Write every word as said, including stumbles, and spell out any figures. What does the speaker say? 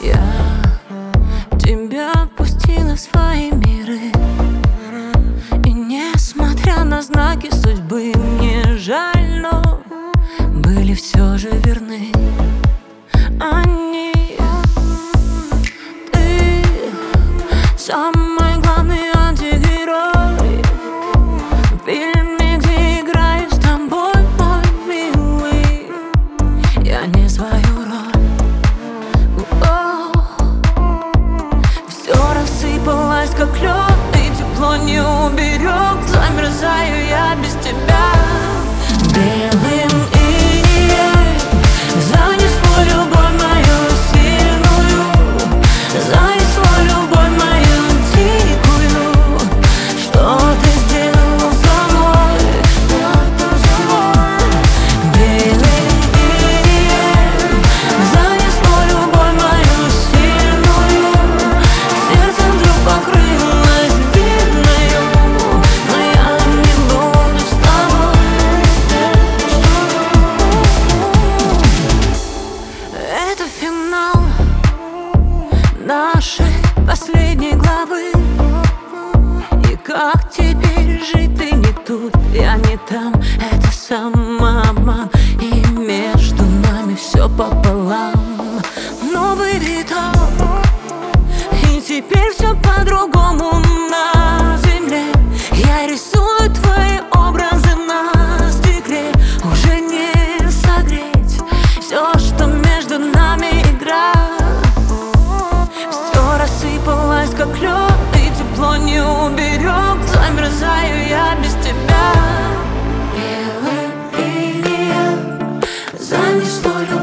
Я тебя пустила в свои миры, и несмотря на знаки судьбы, мне жаль, но были все же верны они. Ты самый главный антигерой в фильме, где играю с тобой, мой милый. Я не свою роль. Все рассыпалось, как лед, и тепло не уберег. Замерзаю я без тебя. Белым инеем занесло любовь мою сильную, занесло любовь мою дикую. Что ты сделал со мной? Белым инеем занесло любовь мою сильную, сердце вдруг покрылось длинною, но я не буду с тобой. Это финал нашей последней главы. И как теперь жить? Ты не тут, я не там. Это самообман, и между нами все пополам. Новый виток, и теперь все по-другому на земле. Я рисую твои образы на стекле. Уже не согреть все, что между нами игра. Все рассыпалось, как лед, и тепло не уберег. Замерзаю я без тебя. Белым инеем занесло любовь.